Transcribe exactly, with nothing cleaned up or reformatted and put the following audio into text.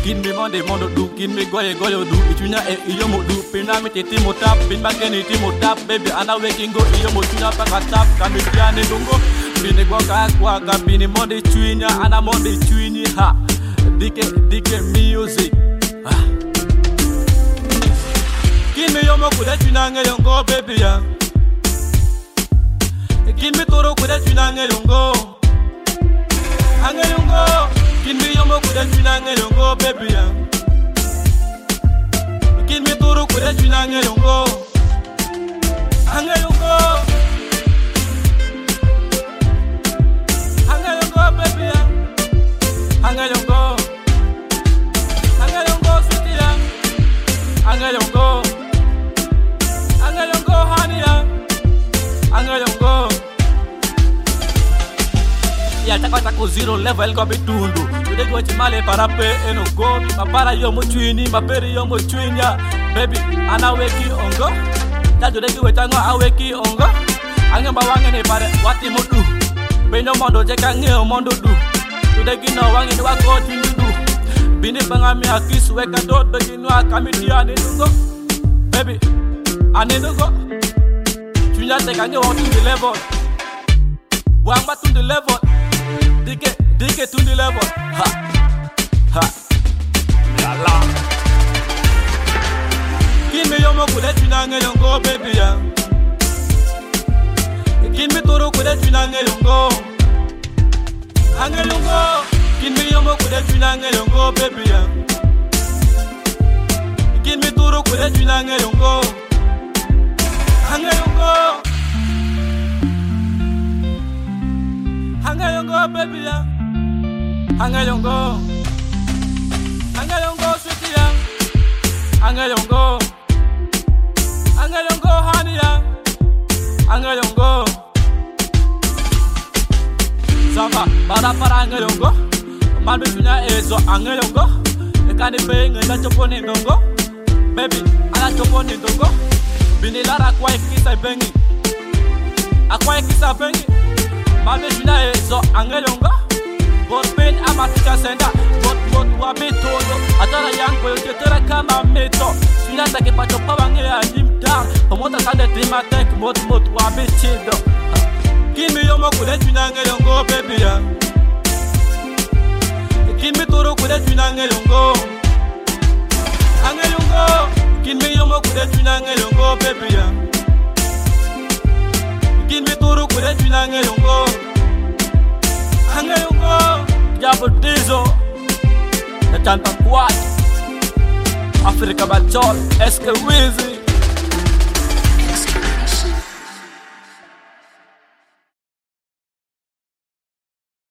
Kin me monde mondo du, kin me goye goyo du. Itunya e iyo mo du, pina me titi mo tap, pin ba keni ti mo tap, baby ana waking go iyo mo tunya pa tap, kami piane dungo. Bini gwa ka kwa ka bini monde chuinya, ana monde chuini ha. Dike dike music. Ah. Kin me yomo kude chunange yongo baby ya. Kin me toro kude chunange yongo. Ange yongo. Kin me yomo kude chunange yongo baby ya. Kin me toro kude chunange yongo. Ange yongo. Ange yongo baby ya. Ange yongo. Ange yongo sweetie ya. Ange yongo. Ange yongo honey ya. Ange yongo. Ya taka taka zero level go bitundu. Today go chimale para pe eno go. Mapara yo mo chwini, maperi yo mo chwinya. Baby, ana weki ongo. Da today go wetango aweki ongo. Ange bawange ne pare wati mo du. Beno mondo jeka nge mondo du. Today gino wange ni wako chwini du. Bini banga mi akisu weka dot beginu akamiti ane dungo. Baby, ane dungo. Chwinya teka nge watu the level. Wamba to the level. Dike, dike to the level. Ha, ha. Yalla. Kin me yomo kude chunange yongo baby ya. Kin me toro kude chunange yongo. Ange yongo. Kin me yomo kude chunange yongo baby ya. Kin me toro kude chunange yongo. Ange yongo. Ange yongo baby ya. Ange yongo. Ange yongo sweetie ya. Ange yongo. Ange yongo honey ya. Ange yongo. Samba para para ange yongo. Man bichunya ezo ange yongo. Ekani pe nge la choponi ndongo. Baby ala choponi ndongo. Bini lara kwa ikisa bengi. Akwa ikisa bengi. Man bichunya ezo ange yongo. Bot pen amatika senda. Bot bot wabitono. Atara yango yote tere kama meto. Sina take pacho pawange ya jimta. Pomota sande tima tek mot mot wabichido. Kin me yomo kude chunange yongo baby ya. Kin me toro kude chunange yongo. Ange yongo. Kin me yomo kude chunange yongo baby ya. Kin me toro kude chunange yongo. Ange yongo. Jabo dizo. Na chanta kwat. Afrika Bachol, Eske Wizi.